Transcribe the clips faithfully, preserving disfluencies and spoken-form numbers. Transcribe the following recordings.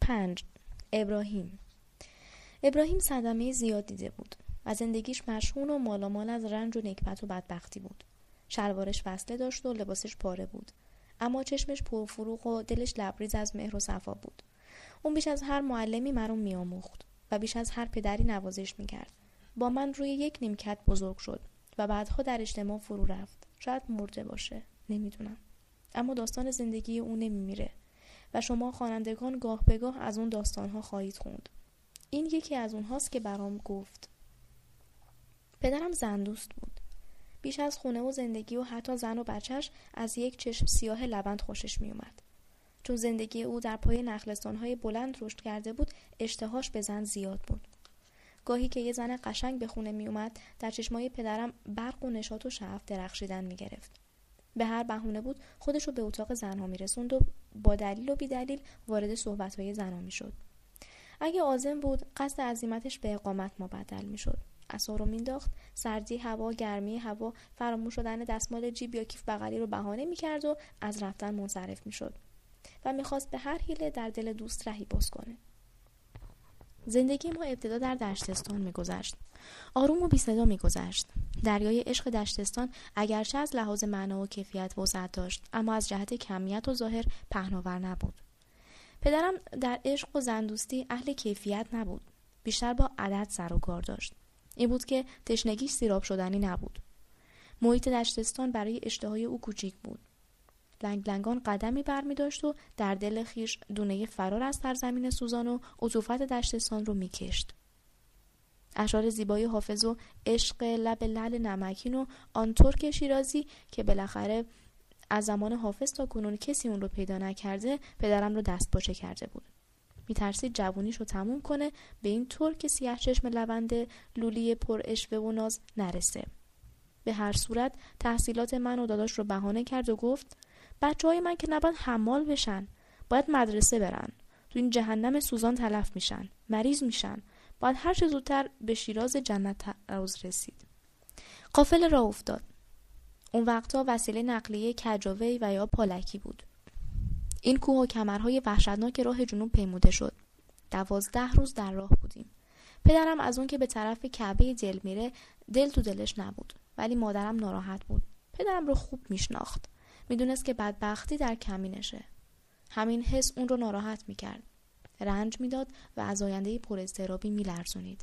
پنج. ابراهیم. ابراهیم صدمه زیاد دیده بود و زندگیش مشحون و مالامال از رنج و نکبت و بدبختی بود. شلوارش وصله داشت و لباسش پاره بود، اما چشمش پرفروغ و دلش لبریز از مهر و صفا بود. اون بیش از هر معلمی مرا میآموخت و بیش از هر پدری نوازش میکرد. با من روی یک نیمکت بزرگ شد و بعدها در اجتماع فرو رفت. شاید مرده باشه، نمیدونم. اما داستان زندگی اون نمیمیره و شما خوانندگان گاه به گاه از اون داستانها خواهید خوند. این یکی از اونهاست که برام گفت. پدرم زن دوست بود. بیش از خونه و زندگی و حتی زن و بچهش از یک چشم سیاه لبند خوشش می اومد. چون زندگی او در پای نخلستان‌های بلند رشد کرده بود، اشتهاش به زن زیاد بود. گاهی که یه زن قشنگ به خونه می اومد، در چشمای پدرم برق و نشاط و شعف درخشیدن می گرفت. به هر بهونه بود خودشو به اتاق زنها می رسوند و با دلیل و بی دلیل وارد صحبت‌های زنها می شد. اگه عازم بود، قصد عزیمتش به اقامت مبدل می شد. عصا رو مینداخت، سردی هوا، گرمی هوا، فراموش شدن دستمال جیب یا کیف بغلی رو بهانه میکرد و از رفتن منصرف میشد و میخواست به هر حیله در دل دوست رهی باز کنه. زندگی ما ابتدا در دشتستان میگذشت. آروم و بی صدا میگذشت. دریای عشق دشتستان اگرچه از لحاظ معنا و کیفیت وسعت داشت، اما از جهت کمیت و ظاهر پهناور نبود. پدرم در عشق و زندوستی اهل کیفیت نبود. بیشتر با عدد سر و کار داشت. این بود که تشنگیش سیراب شدنی نبود. محیط دشتستان برای اشتهای او کوچیک بود. لنگ لنگان قدمی برمی داشت و در دل خیش دونه فرار از سرزمین سوزان و عطوفت دشتستان رو می کشت. اشعار زیبای حافظ و عشق لب لعل نمکین و آن ترک شیرازی که بالاخره از زمان حافظ تا کنون کسی اون رو پیدا نکرده، پدرم رو دست پاچه کرده بود. میترسید جوونیش رو تموم کنه، به این طور که سیاه چشم لبند لولی پر اشوه و ناز نرسه. به هر صورت تحصیلات من و داداش رو بهانه کرد و گفت بچه های من که نباید حمال بشن، باید مدرسه برن. تو این جهنم سوزان تلف میشن، مریض میشن. باید هر چه زودتر به شیراز جنت روز رسید. قافله راه افتاد. اون وقتا وسیله نقلیه کجاوی و یا پالکی بود. این کوه و کمرهای وحشتناک راه جنوب پیموده شد. دوازده روز در راه بودیم. پدرم از اون که به طرف کعبه دل میره، دل تو دلش نبود. ولی مادرم ناراحت بود. پدرم رو خوب میشناخت. میدونست که بدبختی در کمینشه. همین حس اون رو ناراحت میکرد. رنج میداد و از آینده پر اضطرابی میلرزونید.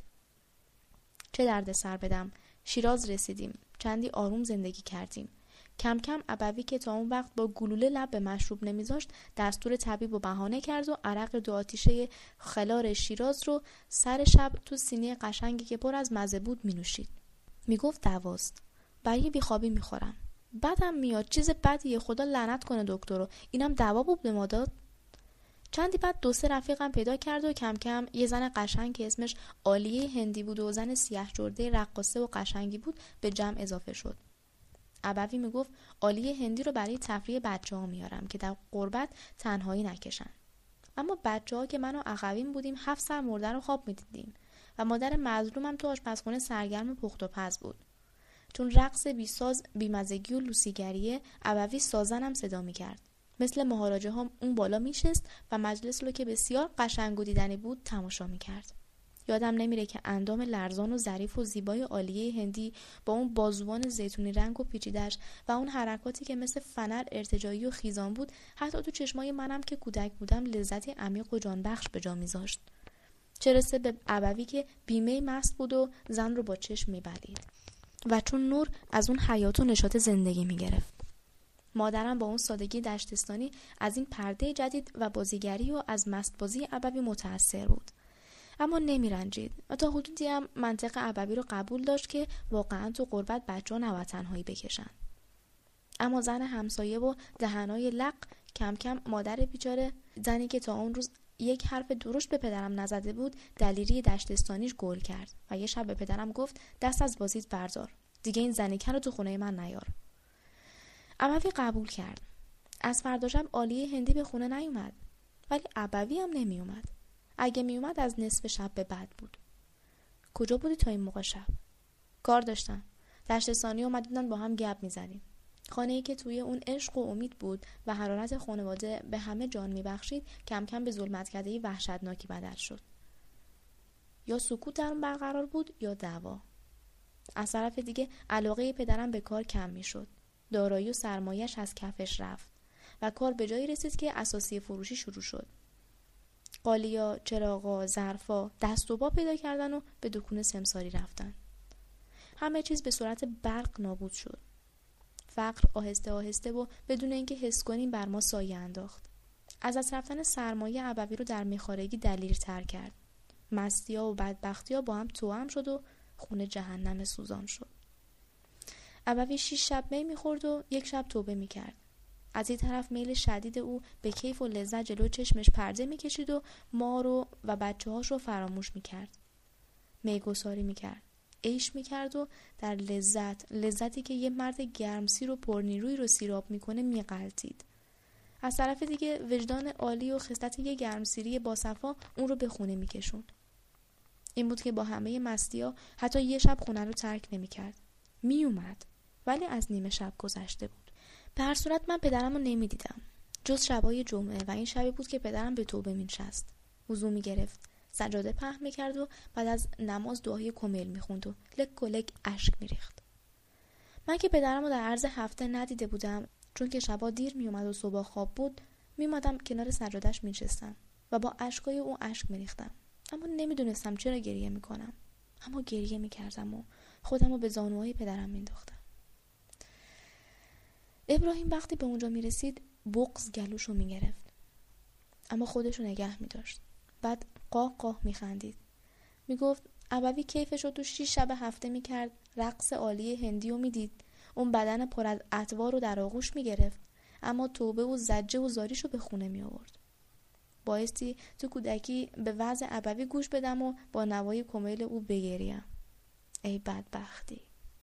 چه درد سر بدم. شیراز رسیدیم. چندی آروم زندگی کردیم. کم کم ابوی که تا اون وقت با گلوله لب به مشروب نمیذاشت، دستور طبیب و بهانه کرد و عرق دو آتیشه خلار شیراز رو سر شب تو سینی قشنگی که پر از مزه بود می نوشید. می گفت دواست. برای بیخوابی می خورم. بدم میاد، چیز بدیه، خدا لعنت کنه دکتر رو. اینم دوا بود به ما داد. چندی بعد دو سه رفیقم پیدا کرد و کم کم یه زن قشنگ که اسمش عالیه هندی بود و زن سیاه جرده رقاصه و قشنگی بود به جمع اضافه شد. ابوی میگفت عالیه هندی رو برای تفریح بچه‌ها میارم که در غربت تنهایی نکشن. اما بچه‌ها که من و عقبیم بودیم هفت سر مرده رو خواب میدیدیم و مادر مظلومم تو آشپزخونه سرگرم پخت و پز بود. چون رقص بی ساز، بیمزگی و لوسیگریه، ابوی سازنم صدا میکرد. مثل مهاراجه ها اون بالا میشست و مجلس رو که بسیار قشنگ و دیدنی بود تماشا میکرد. یادم نمیره که اندام لرزان و ظریف و زیبای عالیه هندی با اون بازوان زیتونی رنگ و پیچیدش و اون حرکاتی که مثل فنر ارتجاعی و خیزان بود، حتی تو چشمای منم که کودک بودم لذتی عمیق و جانبخش به جا میذاشت. چه رسه به ابوی که بیمه مست بود و زن رو با چشم میبلید و چون نور از اون حیات و نشاط زندگی میگرفت. مادرم با اون سادگی دشتستانی از این پرده جدید و بازیگری و از مستبازی ابوی متأثر بود. اما نمی رنجید و تا حدودی هم منطق ابوی رو قبول داشت که واقعا تو غربت بچه‌ها نباید تنهایی بکشن. اما زن همسایه و دهنای لق کم کم مادر بیچاره، زنی که تا اون روز یک حرف درشت به پدرم نزده بود، دلیری دشتستانیش گل کرد و یه شب به پدرم گفت دست از بازیت بردار، دیگه این زنیکن رو تو خونه من نیار. ابوی قبول کرد. از فردا شب عالیه هندی به خونه نیومد، ولی ابوی هم نمی اومد. اگه می اومد از نصف شب به بعد بود. کجا بودی تا این موقع شب؟ کار داشتم. دشتستانی اومدن با هم گپ می زدیم. خانه‌ای که توی اون عشق و امید بود و حرارت خانواده به همه جان میبخشید کم کم به ظلمتکده‌ای وحشتناکی بدل شد. یا سکوت در اون برقرار بود یا دعوا. از طرف دیگه علاقه پدرم به کار کم میشد. دارایی و سرمایه‌اش از کفش رفت و کار به جایی رسید که اساسی فروشی شروع شد. قالیا، چراغا، ظرفا دست و پا پیدا کردن و به دکون سمساری رفتن. همه چیز به صورت برق نابود شد. فقر آهسته آهسته و بدون اینکه حس کنیم بر ما سایه انداخت. از دست رفتن سرمایه ابوی رو در میخارگی دلیرتر کرد. مستی‌ها و بدبختی‌ها با هم توأم شد و خونه جهنم سوزان شد. ابوی شش شب می میخورد و یک شب توبه میکرد. از این طرف میل شدید او به کیف و لذت جلو چشمش پرده میکشید و ما رو و بچه هاش رو فراموش میکرد. میگساری میکرد. عیش میکرد و در لذت لذتی که یه مرد گرمسیر و پرنیروی رو سیراب میکنه میغلطید. از طرف دیگه وجدان عالی و خصلت یه گرمسیری باصفا اون رو به خونه میکشوند. این بود که با همه مستی‌ها حتی یه شب خونه رو ترک نمیکرد. میومد ولی از نیمه شب گذشته بود. به هر صورت من پدرم رو نمیدیدم جز شبای جمعه و این شبی بود که پدرم به توبه مینشست. وضو میگرفت، سجاده پهن میکرد و بعد از نماز دعای کمیل میخوند و لک و لک اشک میریخت. من که پدرم رو در عرض هفته ندیده بودم چون که شبا دیر میومد و صبح خواب بود، میومدم کنار سجادهش میشستم و با اشکای او اشک میریختم. اما نمیدونستم چرا گریه میکنم. اما گریه میکردم و خودم رو به زانوهای پدرم مینداختم. ابراهیم وقتی به اونجا میرسید بغض گلوشو میگرفت اما خودشو نگه میداشت. بعد قاه قاه میخندید. میگفت ابوی کیفشو تو شیش شب هفته میکرد، رقص عالی هندی رو میدید، اون بدن پر از اطوار رو در آغوش میگرفت، اما توبه و زجه و زاریشو به خونه می آورد. بایستی تو کودکی به وعظ ابوی گوش بدم و با نوای کمیل او بگریم. ای بدبختی.